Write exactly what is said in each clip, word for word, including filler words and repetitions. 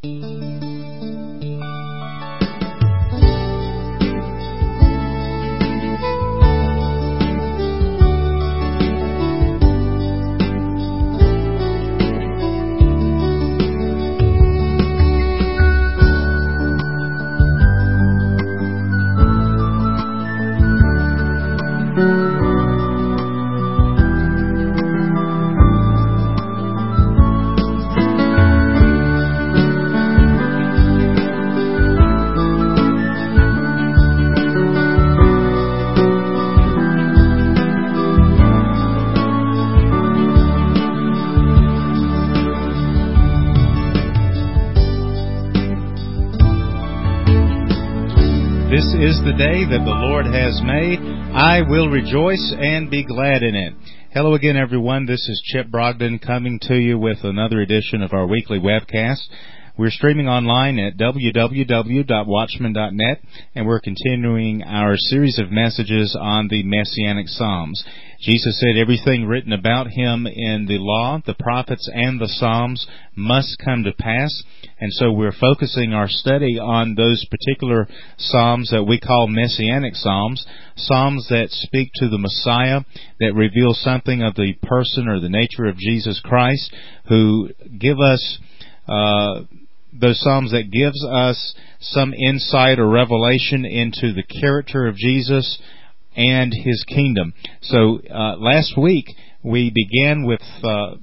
This is the day that the Lord has made. I will rejoice and be glad in it. Hello again, everyone. This is Chip Brogdon coming to you with another edition of our weekly webcast. We're streaming online at w w w dot watchman dot net, and we're continuing our series of messages on the Messianic Psalms. Jesus said everything written about Him in the law, the prophets, and the Psalms must come to pass. And so we're focusing our study on those particular Psalms that we call Messianic Psalms, Psalms that speak to the Messiah, that reveal something of the person or the nature of Jesus Christ, who give us uh those Psalms that gives us some insight or revelation into the character of Jesus and His kingdom. So uh, last week we began with uh,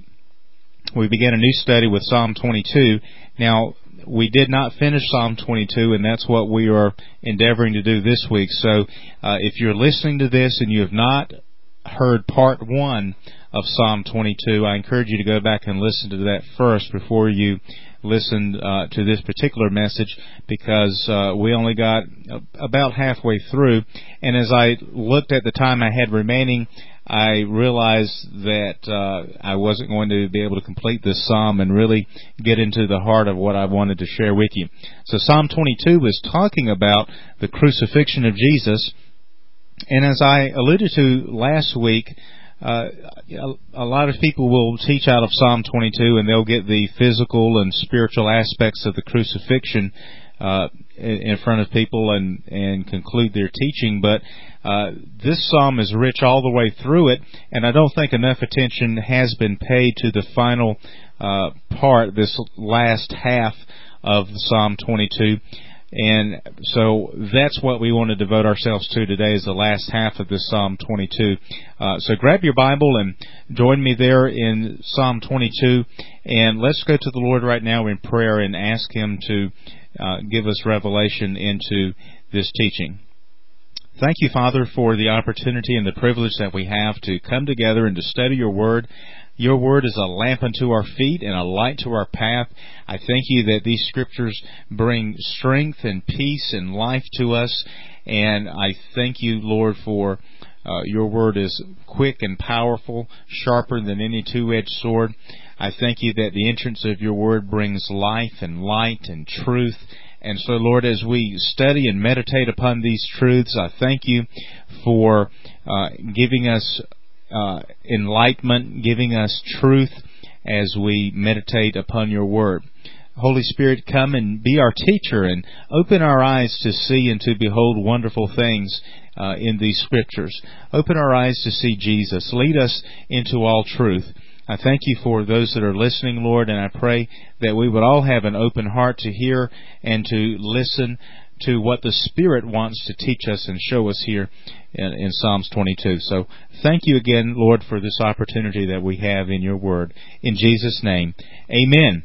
we began a new study with Psalm twenty-two. Now we did not finish Psalm twenty-two, and that's what we are endeavoring to do this week. So uh, if you're listening to this and you have not heard part one of Psalm twenty-two, I encourage you to go back and listen to that first before you listen uh, to this particular message, because uh, we only got about halfway through. And as I looked at the time I had remaining, I realized that uh, I wasn't going to be able to complete this psalm and really get into the heart of what I wanted to share with you. So Psalm twenty-two was talking about the crucifixion of Jesus. And as I alluded to last week, Uh, a lot of people will teach out of Psalm twenty-two, and they'll get the physical and spiritual aspects of the crucifixion uh, in front of people and, and conclude their teaching. But uh, this psalm is rich all the way through it, and I don't think enough attention has been paid to the final uh, part, this last half of Psalm twenty-two. And so that's what we want to devote ourselves to today, is the last half of this Psalm twenty-two. Uh, so grab your Bible and join me there in Psalm twenty-two, and let's go to the Lord right now in prayer and ask Him to uh, give us revelation into this teaching. Thank you, Father, for the opportunity and the privilege that we have to come together and to study your Word. Your Word is a lamp unto our feet and a light to our path. I thank you that these Scriptures bring strength and peace and life to us. And I thank you, Lord, for uh, your Word is quick and powerful, sharper than any two-edged sword. I thank you that the entrance of your Word brings life and light and truth. And so, Lord, as we study and meditate upon these truths, I thank you for uh, giving us Uh, enlightenment, giving us truth as we meditate upon your word. Holy Spirit, come and be our teacher and open our eyes to see and to behold wonderful things uh, in these Scriptures. Open our eyes to see Jesus. Lead us into all truth. I thank you for those that are listening, Lord, and I pray that we would all have an open heart to hear and to listen to what the Spirit wants to teach us and show us here in, in Psalms twenty-two. So thank you again, Lord, for this opportunity that we have in your word. In Jesus' name, amen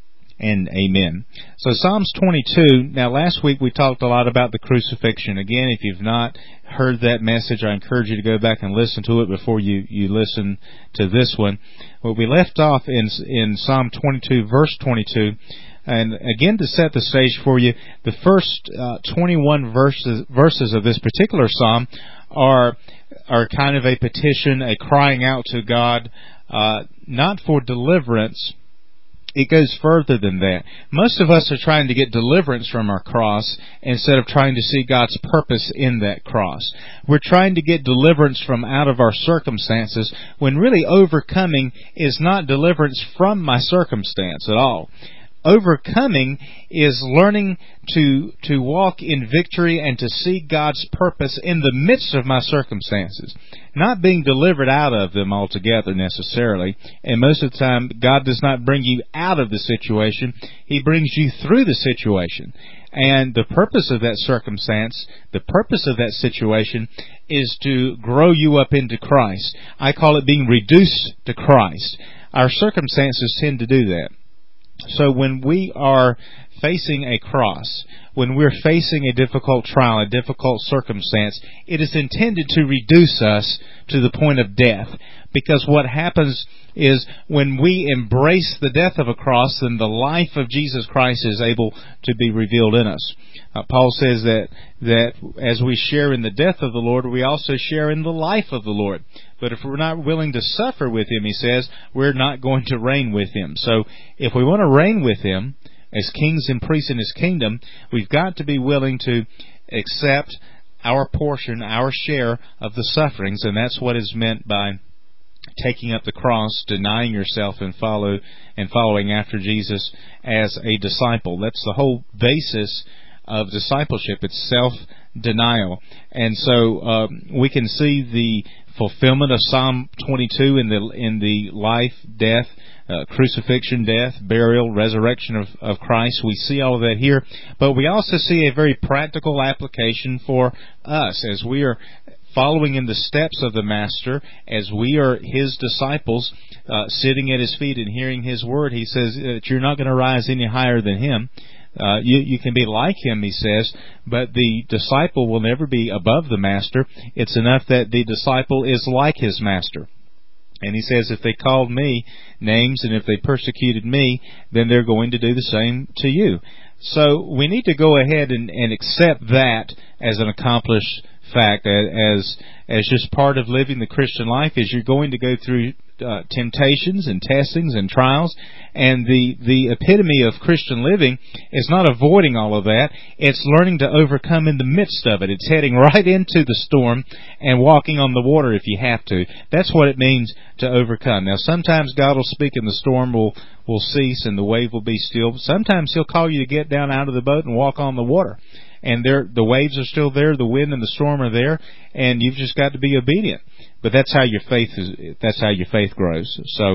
and amen. So Psalms twenty-two, now last week we talked a lot about the crucifixion. Again, if you've not heard that message, I encourage you to go back and listen to it before you, you listen to this one. Well, we left off in, in Psalm twenty-two, verse twenty-two. And again, to set the stage for you, the first uh, twenty-one verses verses of this particular psalm are are kind of a petition, a crying out to God, uh, not for deliverance. It goes further than that. Most of us are trying to get deliverance from our cross instead of trying to see God's purpose in that cross. We're trying to get deliverance from out of our circumstances, when really overcoming is not deliverance from my circumstance at all. overcoming is learning to to walk in victory and to see God's purpose in the midst of my circumstances. Not being delivered out of them altogether necessarily. And most of the time, God does not bring you out of the situation. He brings you through the situation. And the purpose of that circumstance, the purpose of that situation, is to grow you up into Christ. I call it being reduced to Christ. Our circumstances tend to do that. So when we are facing a cross, when we're facing a difficult trial, a difficult circumstance, it is intended to reduce us to the point of death. Because what happens is when we embrace the death of a cross, then the life of Jesus Christ is able to be revealed in us. Uh, Paul says that that as we share in the death of the Lord, we also share in the life of the Lord. But if we're not willing to suffer with Him, he says, we're not going to reign with Him. So if we want to reign with Him as kings and priests in His kingdom, we've got to be willing to accept our portion, our share of the sufferings, and that's what is meant by taking up the cross, denying yourself, and follow and following after Jesus as a disciple. That's the whole basis of discipleship. It's self-denial. And so uh, we can see the fulfillment of Psalm twenty-two in the in the life, death, uh, crucifixion, death, burial, resurrection of, of Christ. We see all of that here. But we also see a very practical application for us as we are following in the steps of the Master, as we are His disciples, uh, sitting at His feet and hearing His Word. He says that you're not going to rise any higher than Him. Uh, you, you can be like Him, He says, but the disciple will never be above the Master. It's enough that the disciple is like His Master. And He says, if they called Me names and if they persecuted Me, then they're going to do the same to you. So we need to go ahead and, and accept that as an accomplished fact, as as just part of living the Christian life, is you're going to go through uh, temptations and testings and trials, and the the epitome of Christian living is not avoiding all of that. It's learning to overcome in the midst of it. It's heading right into the storm and walking on the water if you have to. That's what it means to overcome. Now, sometimes God will speak and the storm will will cease and the wave will be still. Sometimes He'll call you to get down out of the boat and walk on the water. And there, the waves are still there, the wind and the storm are there, and you've just got to be obedient. But that's how your faith is. That's how your faith grows. So,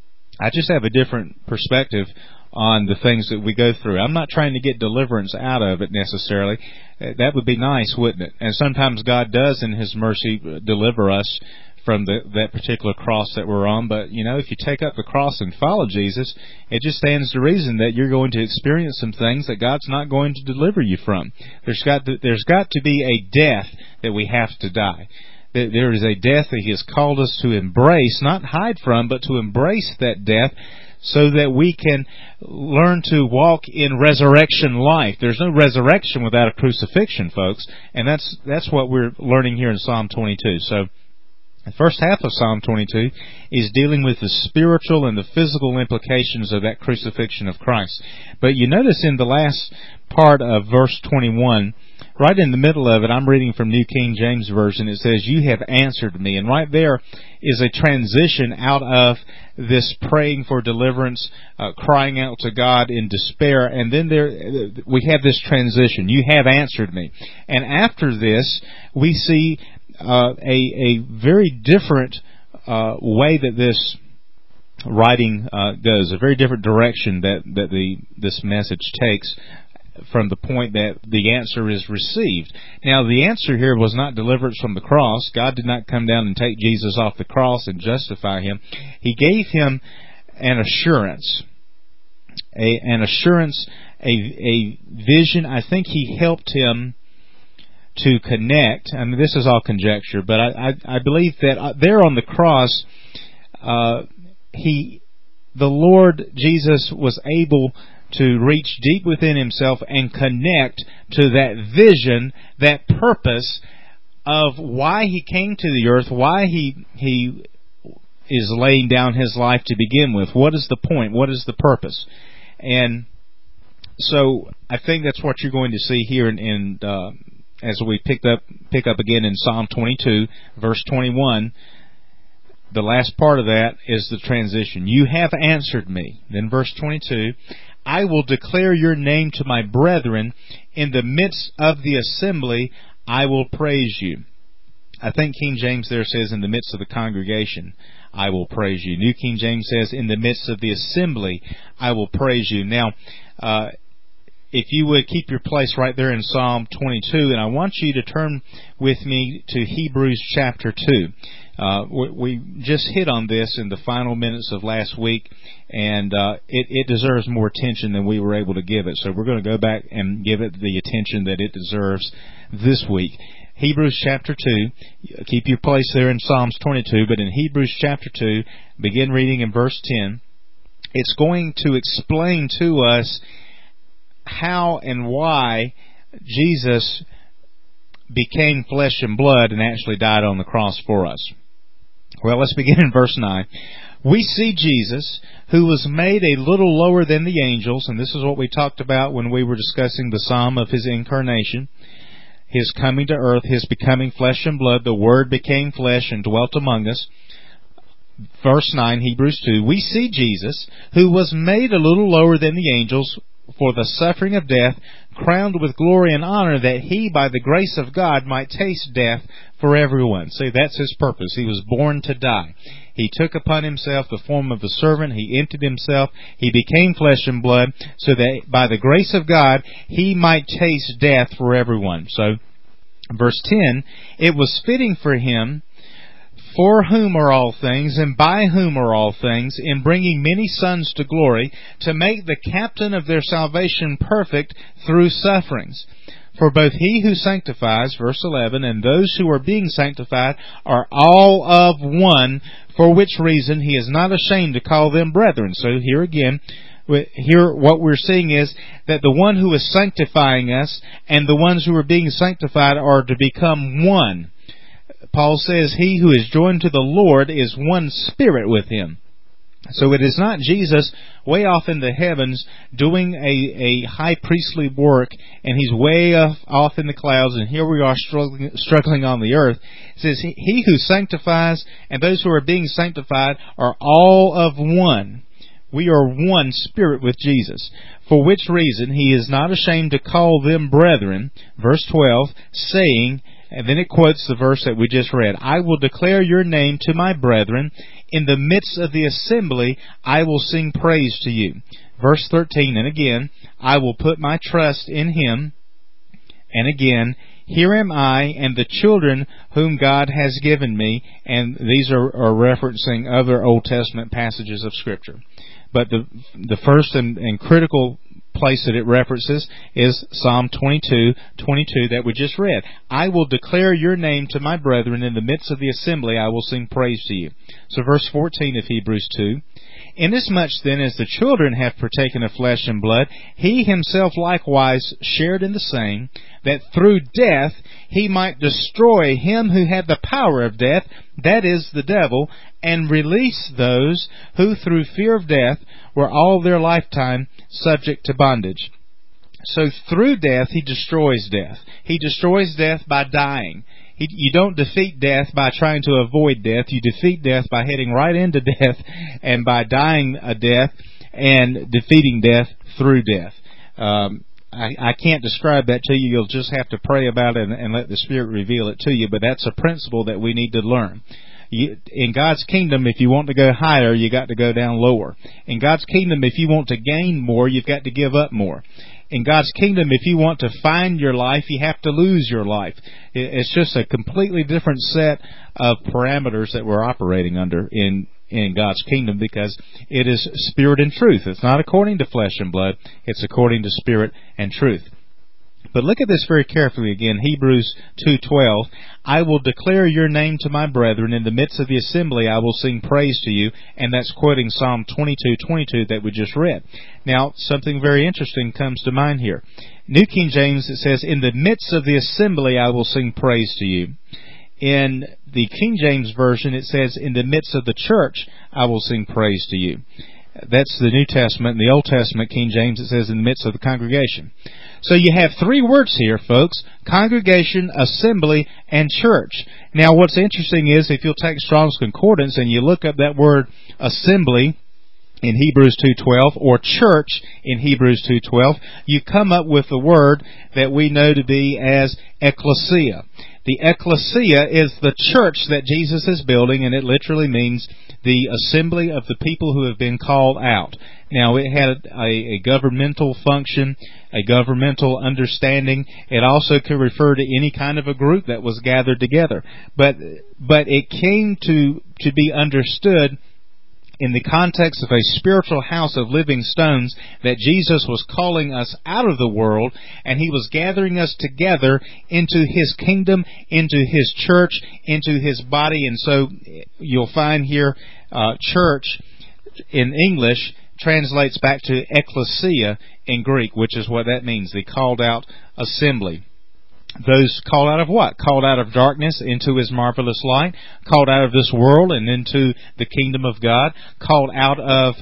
I just have a different perspective on the things that we go through. I'm not trying to get deliverance out of it necessarily. That would be nice, wouldn't it? And sometimes God does, in His mercy, deliver us from the, that particular cross that we're on. But, you know, if you take up the cross and follow Jesus, it just stands to reason that you're going to experience some things that God's not going to deliver you from. There's got to, there's got to be a death that we have to die. There is a death that He has called us to embrace, not hide from, but to embrace that death so that we can learn to walk in resurrection life. There's no resurrection without a crucifixion, folks, and that's that's what we're learning here in Psalm twenty-two. So, the first half of Psalm twenty-two is dealing with the spiritual and the physical implications of that crucifixion of Christ. But you notice in the last part of verse twenty-one, right in the middle of it, I'm reading from New King James Version, it says, "You have answered me." And right there is a transition out of this praying for deliverance, uh, crying out to God in despair, and then there we have this transition. You have answered me. And after this, we see Uh, a, a very different uh, way that this writing uh, goes, a very different direction that, that the this message takes from the point that the answer is received. Now, the answer here was not deliverance from the cross. God did not come down and take Jesus off the cross and justify Him. He gave Him an assurance, a, an assurance, a, a vision. I think He helped Him to connect. I mean, this is all conjecture, but I, I, I believe that there on the cross, uh, he, the Lord Jesus was able to reach deep within Himself and connect to that vision, that purpose of why He came to the earth, why He He is laying down His life to begin with. What is the point? What is the purpose? And so I think that's what you're going to see here in, in uh, as we picked up, pick up again in Psalm twenty-two, verse twenty-one, the last part of that is the transition. You have answered me. Then verse twenty-two, I will declare your name to my brethren. In the midst of the assembly, I will praise you. I think King James there says, in the midst of the congregation, I will praise you. New King James says, in the midst of the assembly, I will praise you. Now, uh, if you would keep your place right there in Psalm twenty-two, and I want you to turn with me to Hebrews chapter two. Uh, we, we just hit on this in the final minutes of last week, and uh, it, it deserves more attention than we were able to give it. So we're going to go back and give it the attention that it deserves this week. Hebrews chapter two, keep your place there in Psalms twenty-two, but in Hebrews chapter two, begin reading in verse ten. It's going to explain to us how and why Jesus became flesh and blood and actually died on the cross for us. Well, let's begin in verse nine. We see Jesus, who was made a little lower than the angels, and this is what we talked about when we were discussing the psalm of His incarnation, His coming to earth, His becoming flesh and blood. The Word became flesh and dwelt among us. Verse nine, Hebrews two, we see Jesus, who was made a little lower than the angels, for the suffering of death, crowned with glory and honor, that He, by the grace of God, might taste death for everyone. See, that's His purpose. He was born to die. He took upon Himself the form of a servant. He emptied Himself. He became flesh and blood, so that by the grace of God, He might taste death for everyone. So, verse ten, it was fitting for Him, for whom are all things, and by whom are all things, in bringing many sons to glory, to make the captain of their salvation perfect through sufferings. For both He who sanctifies, verse eleven, and those who are being sanctified are all of one, for which reason He is not ashamed to call them brethren. So here again, here what we're seeing is that the one who is sanctifying us and the ones who are being sanctified are to become one. Paul says, he who is joined to the Lord is one spirit with Him. So it is not Jesus way off in the heavens doing a, a high priestly work, and He's way off, off in the clouds, and here we are struggling, struggling on the earth. It says, he, he who sanctifies and those who are being sanctified are all of one. We are one spirit with Jesus. For which reason He is not ashamed to call them brethren, verse twelve, saying, and then it quotes the verse that we just read, I will declare your name to my brethren. In the midst of the assembly, I will sing praise to you. Verse thirteen, and again, I will put my trust in Him. And again, here am I and the children whom God has given me. And these are, are referencing other Old Testament passages of Scripture. But the the first and, and critical place that it references is Psalm twenty-two, twenty-two that we just read. I will declare your name to my brethren. In the midst of the assembly, I will sing praise to you. So verse fourteen of Hebrews two. Inasmuch then as the children have partaken of flesh and blood, He Himself likewise shared in the same, that through death He might destroy him who had the power of death, that is, the devil, and release those who through fear of death were all their lifetime subject to bondage. So through death He destroys death. He destroys death by dying. He, you don't defeat death by trying to avoid death. You defeat death by heading right into death and by dying a death and defeating death through death. Um, I, I can't describe that to you. You'll just have to pray about it and, and let the Spirit reveal it to you. But that's a principle that we need to learn. You, in God's kingdom, if you want to go higher, you got to go down lower. In God's kingdom, if you want to gain more, you've got to give up more. In God's kingdom, if you want to find your life, you have to lose your life. It's just a completely different set of parameters that we're operating under in, in God's kingdom, because it is spirit and truth. It's not according to flesh and blood. It's according to spirit and truth. But look at this very carefully again. Hebrews two twelve. I will declare your name to my brethren. In the midst of the assembly I will sing praise to you. And that's quoting Psalm twenty-two twenty-two that we just read. Now, something very interesting comes to mind here. New King James, it says, in the midst of the assembly I will sing praise to you. In the King James Version, it says, in the midst of the church I will sing praise to you. That's the New Testament. In the Old Testament, King James, it says in the midst of the congregation. So you have three words here, folks: congregation, assembly, and church. Now what's interesting is if you'll take Strong's Concordance and you look up that word assembly in Hebrews two twelve, or church in Hebrews two twelve, you come up with the word that we know to be as ecclesia. The ecclesia is the church that Jesus is building, and it literally means the assembly of the people who have been called out. Now, it had a, a governmental function, a governmental understanding. It also could refer to any kind of a group that was gathered together. But but it came to to be understood in the context of a spiritual house of living stones, that Jesus was calling us out of the world, and He was gathering us together into His kingdom, into His church, into His body. And so you'll find here, uh, church in English translates back to ecclesia in Greek, which is what that means, the called out assembly. Those called out of what? Called out of darkness into His marvelous light, called out of this world and into the kingdom of God, called out of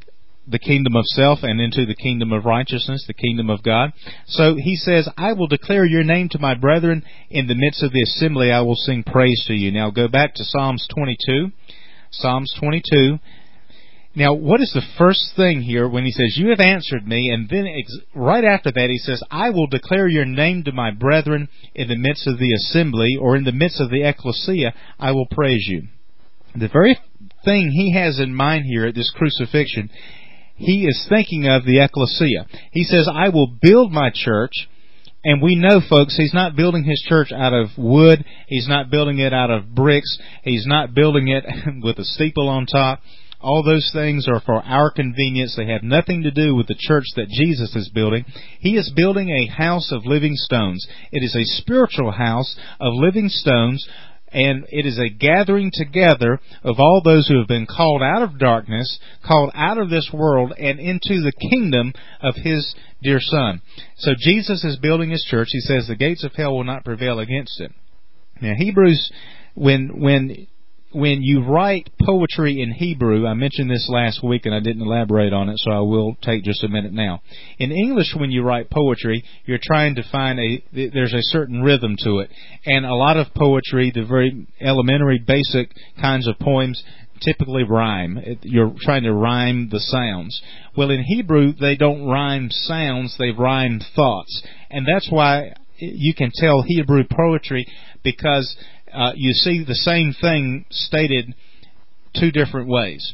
the kingdom of self and into the kingdom of righteousness, the kingdom of God. So He says, I will declare your name to my brethren. In the midst of the assembly I will sing praise to you. Now go back to Psalms twenty-two. Psalms twenty-two. Now, what is the first thing here when He says, you have answered me, and then ex- right after that He says, I will declare your name to my brethren in the midst of the assembly, or in the midst of the ecclesia, I will praise you. The very thing He has in mind here at this crucifixion, He is thinking of the ecclesia. He says, I will build my church. And we know, folks, He's not building His church out of wood. He's not building it out of bricks. He's not building it with a steeple on top. All those things are for our convenience. They have nothing to do with the church that Jesus is building. He is building a house of living stones. It is a spiritual house of living stones, and it is a gathering together of all those who have been called out of darkness, called out of this world, and into the kingdom of His dear Son. So Jesus is building His church. He says the gates of hell will not prevail against it. Now, Hebrews, when when... When you write poetry in Hebrew, I mentioned this last week and I didn't elaborate on it, so I will take just a minute now. In English, when you write poetry, you're trying to find a, there's a certain rhythm to it. And a lot of poetry, the very elementary, basic kinds of poems, typically rhyme. You're trying to rhyme the sounds. Well, in Hebrew, they don't rhyme sounds, they rhyme thoughts. And that's why you can tell Hebrew poetry, because Uh, you see the same thing stated two different ways.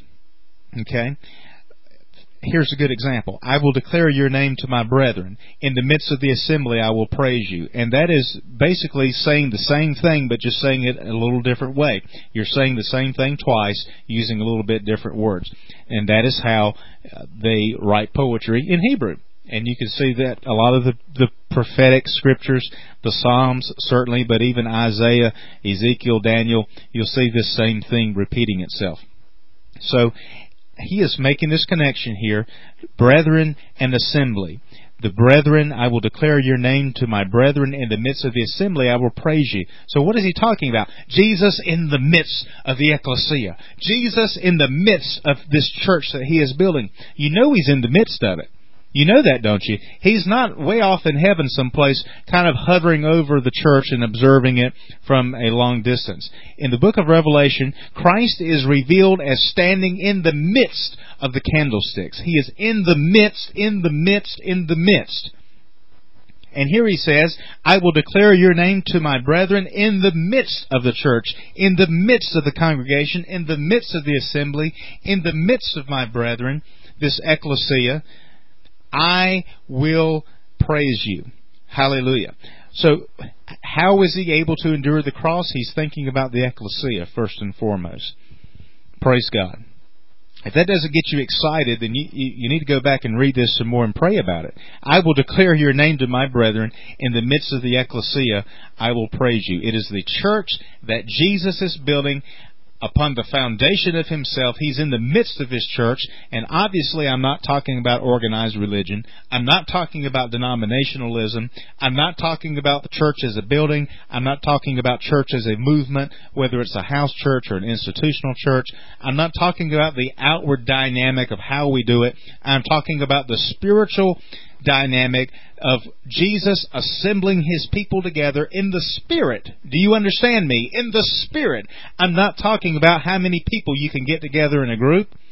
Okay? Here's a good example. I will declare your name to my brethren. In the midst of the assembly I will praise you. And that is basically saying the same thing, but just saying it a little different way. You're saying the same thing twice, using a little bit different words. And that is how they write poetry in Hebrew. And you can see that a lot of the, the prophetic scriptures, the Psalms certainly, but even Isaiah, Ezekiel, Daniel, you'll see this same thing repeating itself. So he is making this connection here, brethren and assembly. The brethren, I will declare your name to my brethren. In the midst of the assembly, I will praise you. So what is he talking about? Jesus in the midst of the ecclesia. Jesus in the midst of this church that he is building. You know he's in the midst of it. You know that, don't you? He's not way off in heaven someplace, kind of hovering over the church and observing it from a long distance. In the book of Revelation, Christ is revealed as standing in the midst of the candlesticks. He is in the midst, in the midst, in the midst. And here he says, I will declare your name to my brethren in the midst of the church, in the midst of the congregation, in the midst of the assembly, in the midst of my brethren, this ecclesia. I will praise you. Hallelujah. So, how is he able to endure the cross? He's thinking about the ecclesia first and foremost. Praise God. If that doesn't get you excited, then you, you, you need to go back and read this some more and pray about it. I will declare your name to my brethren. In the midst of the ecclesia, I will praise you. It is the church that Jesus is building upon the foundation of himself. He's in the midst of his church, and obviously I'm not talking about organized religion. I'm not talking about denominationalism. I'm not talking about the church as a building. I'm not talking about church as a movement, whether it's a house church or an institutional church. I'm not talking about the outward dynamic of how we do it. I'm talking about the spiritual dynamic of Jesus assembling his people together in the Spirit. Do you understand me? In the Spirit. I'm not talking about how many people you can get together in a group.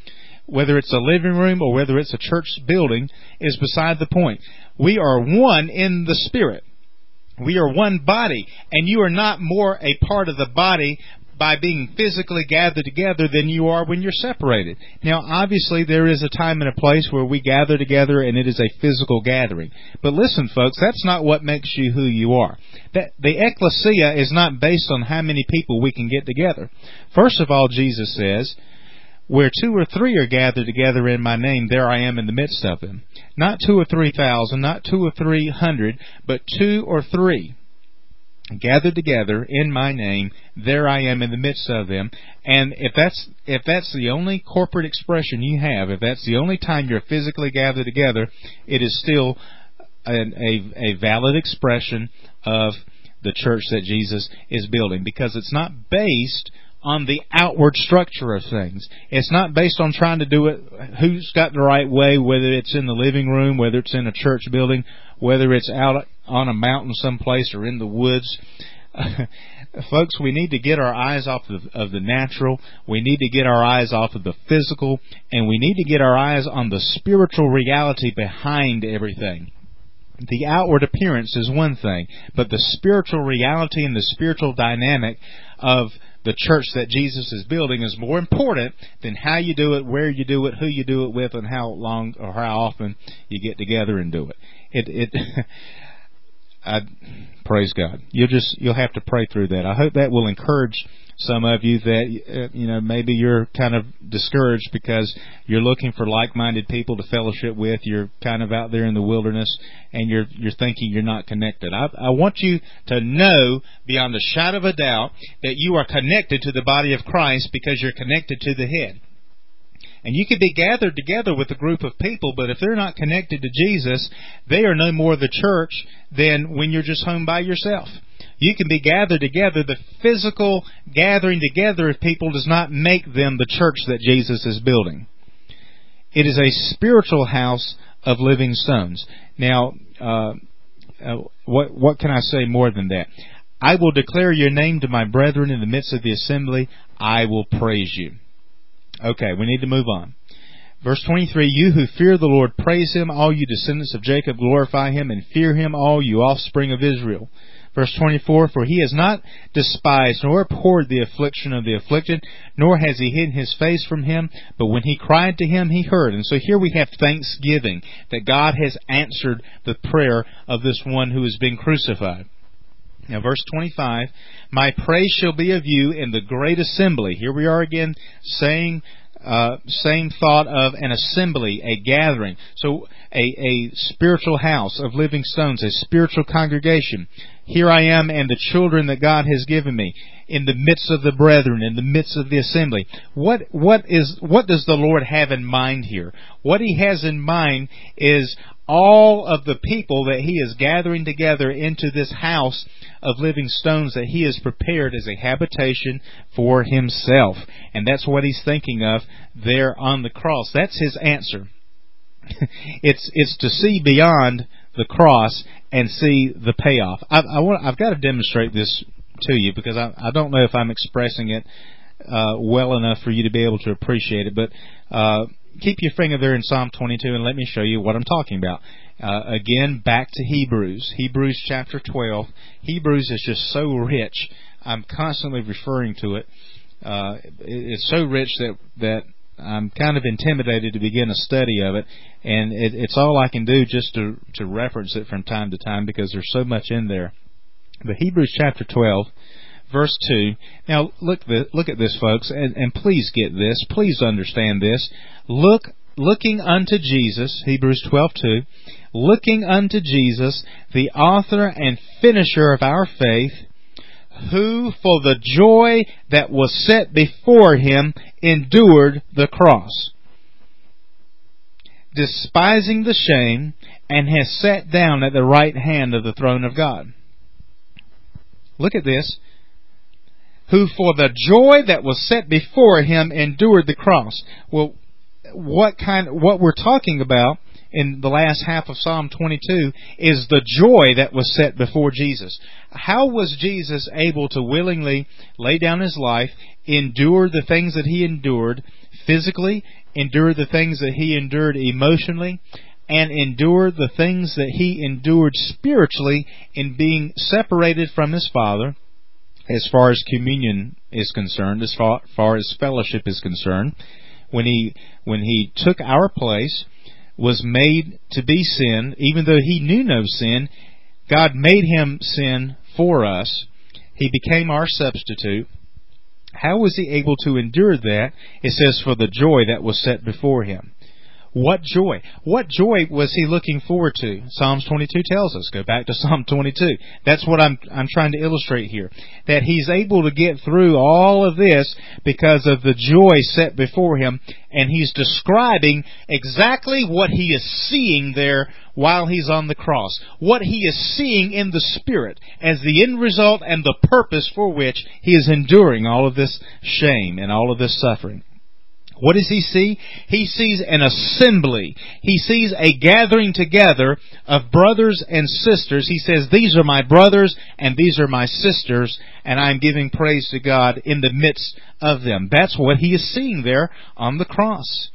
whether it's a living room or whether it's a church building, is beside the point. We are one in the Spirit. We are one body, and you are not more a part of the body by being physically gathered together than you are when you're separated. Now, obviously, there is a time and a place where we gather together and it is a physical gathering. But listen, folks, that's not what makes you who you are. That, the ecclesia is not based on how many people we can get together. First of all, Jesus says, where two or three are gathered together in my name, there I am in the midst of them. Not two or three thousand, not two or three hundred, but two or three gathered together in my name, there I am in the midst of them. And if that's if that's the only corporate expression you have, if that's the only time you're physically gathered together, it is still an, a, a valid expression of the church that Jesus is building, because it's not based on the outward structure of things. It's not based on trying to do it, who's got the right way, whether it's in the living room, whether it's in a church building, whether it's out on a mountain someplace or in the woods. Folks, we need to get our eyes off of, of the natural. We need to get our eyes off of the physical. And we need to get our eyes on the spiritual reality behind everything. The outward appearance is one thing, but the spiritual reality and the spiritual dynamic of the church that Jesus is building is more important than how you do it, where you do it, who you do it with, and how long or how often you get together and do it. It, it, I, praise God. You'll just, you'll have to pray through that. I hope that will encourage some of you that, you know, maybe you're kind of discouraged because you're looking for like-minded people to fellowship with. You're kind of out there in the wilderness and you're, you're thinking you're not connected. I, I want you to know beyond a shadow of a doubt that you are connected to the body of Christ because you're connected to the head. And you could be gathered together with a group of people, but if they're not connected to Jesus, they are no more the church than when you're just home by yourself. You can be gathered together. The physical gathering together of people does not make them the church that Jesus is building. It is a spiritual house of living stones. Now, uh, uh, what, what can I say more than that? I will declare your name to my brethren in the midst of the assembly. I will praise you. Okay, we need to move on. Verse twenty-three, you who fear the Lord, praise Him. All you descendants of Jacob, glorify Him, and fear Him, all you offspring of Israel. Verse twenty-four, for He has not despised nor abhorred the affliction of the afflicted, nor has He hidden His face from him, but when he cried to Him, He heard. And so here we have thanksgiving, that God has answered the prayer of this one who has been crucified. Now, verse twenty-five, my praise shall be of you in the great assembly. Here we are again saying, uh, same thought of an assembly, a gathering. So, a, a spiritual house of living stones, a spiritual congregation. Here I am and the children that God has given me, in the midst of the brethren, in the midst of the assembly. What, what is, what does the Lord have in mind here? What He has in mind is all of the people that He is gathering together into this house of living stones that He has prepared as a habitation for Himself. And that's what He's thinking of there on the cross. That's His answer. it's it's to see beyond the cross and see the payoff. I, I want, I've got to demonstrate this to you because I, I don't know if I'm expressing it uh, well enough for you to be able to appreciate it. But uh, keep your finger there in Psalm twenty-two and let me show you what I'm talking about. Uh, again, back to Hebrews. Hebrews chapter twelve. Hebrews is just so rich. I'm constantly referring to it. Uh, it's so rich that that I'm kind of intimidated to begin a study of it, and it, it's all I can do just to to reference it from time to time because there's so much in there. But Hebrews chapter twelve, verse two. Now look the, look at this, folks, and, and please get this. Please understand this. Look, looking unto Jesus, Hebrews twelve two, looking unto Jesus, the author and finisher of our faith, who for the joy that was set before Him endured the cross, despising the shame, and has sat down at the right hand of the throne of God. Look at this. Who for the joy that was set before Him endured the cross. Well, what kind, what we're talking about in the last half of Psalm twenty-two is the joy that was set before Jesus. How was Jesus able to willingly lay down His life, endure the things that He endured, physically, endure the things that He endured emotionally, and endure the things that He endured spiritually in being separated from His Father, as far as communion is concerned, as far, far as fellowship is concerned, when He when He took our place, was made to be sin, even though He knew no sin, God made Him sin for us. He became our substitute. How was He able to endure that? It says, for the joy that was set before Him. What joy? What joy was He looking forward to? Psalms twenty-two tells us. Go back to Psalm twenty-two. That's what I'm I'm trying to illustrate here. That He's able to get through all of this because of the joy set before Him, and He's describing exactly what He is seeing there while He's on the cross. What He is seeing in the Spirit as the end result and the purpose for which He is enduring all of this shame and all of this suffering. What does He see? He sees an assembly. He sees a gathering together of brothers and sisters. He says, these are my brothers and these are my sisters, and I'm giving praise to God in the midst of them. That's what He is seeing there on the cross.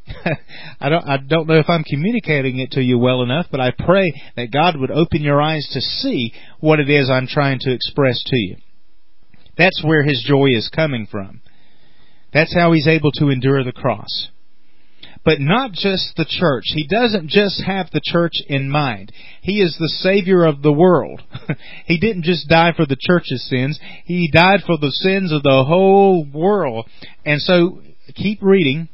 I don't, I don't know if I'm communicating it to you well enough, but I pray that God would open your eyes to see what it is I'm trying to express to you. That's where His joy is coming from. That's how He's able to endure the cross. But not just the church. He doesn't just have the church in mind. He is the Savior of the world. He didn't just die for the church's sins. He died for the sins of the whole world. And so, keep reading.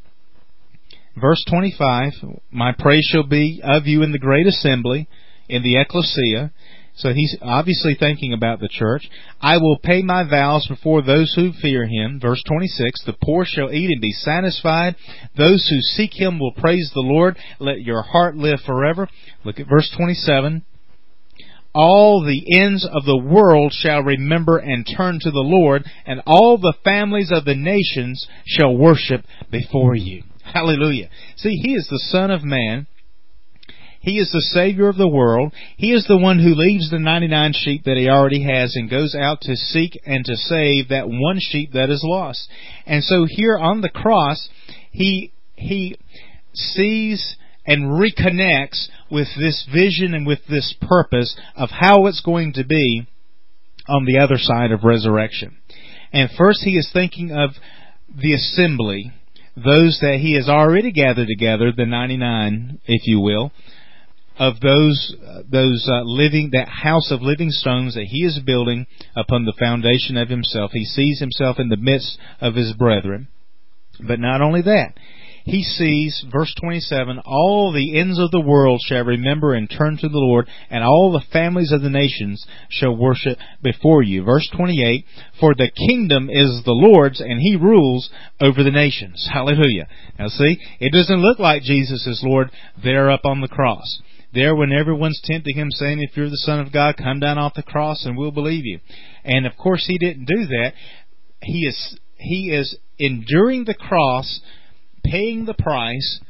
Verse twenty-five, my praise shall be of you in the great assembly, in the ecclesia. So He's obviously thinking about the church. I will pay my vows before those who fear Him. Verse twenty-six, the poor shall eat and be satisfied. Those who seek Him will praise the Lord. Let your heart live forever. Look at verse twenty-seven. All the ends of the world shall remember and turn to the Lord, and all the families of the nations shall worship before you. Hallelujah. See, He is the Son of Man. He is the Savior of the world. He is the one who leaves the ninety-nine sheep that He already has and goes out to seek and to save that one sheep that is lost. And so here on the cross, He He sees and reconnects with this vision and with this purpose of how it's going to be on the other side of resurrection. And first He is thinking of the assembly, those that He has already gathered together, the ninety-nine, if you will, of those uh, those uh, living, that house of living stones that He is building upon the foundation of Himself. He sees Himself in the midst of His brethren. But not only that, He sees, verse twenty-seven, all the ends of the world shall remember and turn to the Lord, and all the families of the nations shall worship before you. Verse twenty-eight, for the kingdom is the Lord's, and He rules over the nations. Hallelujah. Now see, it doesn't look like Jesus is Lord there up on the cross. There when everyone's tempting Him, saying, if you're the Son of God, come down off the cross and we'll believe you. And of course He didn't do that. He is, he is enduring the cross, paying the price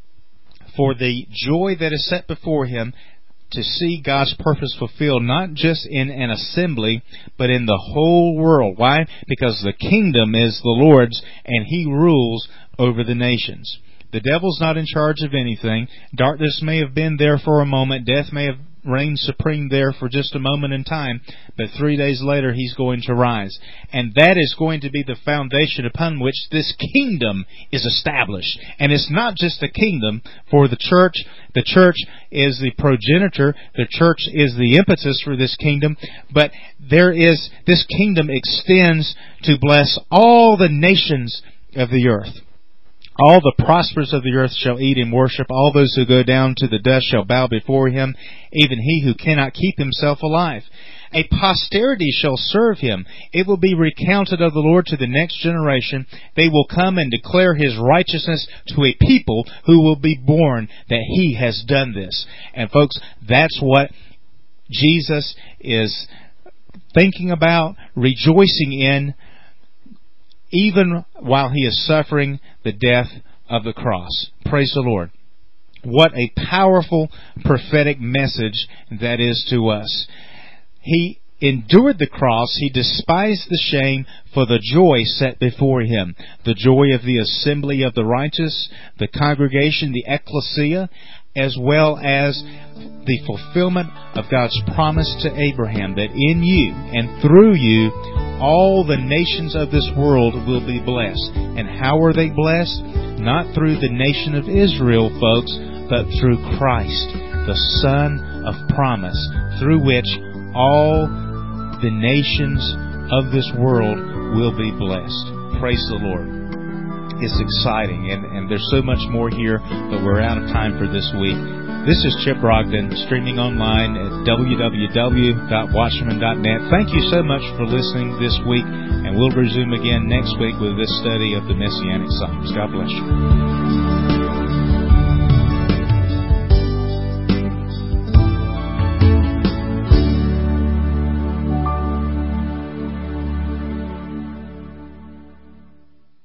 for the joy that is set before Him to see God's purpose fulfilled, not just in an assembly, but in the whole world. Why? Because the kingdom is the Lord's, and He rules over the nations. The devil's not in charge of anything. Darkness may have been there for a moment. Death may have reigned supreme there for just a moment in time. But three days later, He's going to rise. And that is going to be the foundation upon which this kingdom is established. And it's not just a kingdom for the church. The church is the progenitor. The church is the impetus for this kingdom. But there is, this kingdom extends to bless all the nations of the earth. All the prosperous of the earth shall eat and worship. All those who go down to the dust shall bow before Him, even he who cannot keep himself alive. A posterity shall serve Him. It will be recounted of the Lord to the next generation. They will come and declare His righteousness to a people who will be born that He has done this. And folks, that's what Jesus is thinking about, rejoicing in, even while He is suffering the death of the cross. Praise the Lord. What a powerful prophetic message that is to us. He endured the cross, he despised the shame for the joy set before him. The joy of the assembly of the righteous, the congregation, the ecclesia, as well as the fulfillment of God's promise to Abraham that in you and through you all the nations of this world will be blessed. And how are they blessed? Not through the nation of Israel, folks, but through Christ, the Son of promise, through which all the nations of this world will be blessed. Praise the Lord. It's exciting, and, and there's so much more here, but we're out of time for this week. This is Chip Brogden, streaming online at w w w dot watchman dot net. Thank you so much for listening this week, and we'll resume again next week with this study of the Messianic Psalms. God bless you.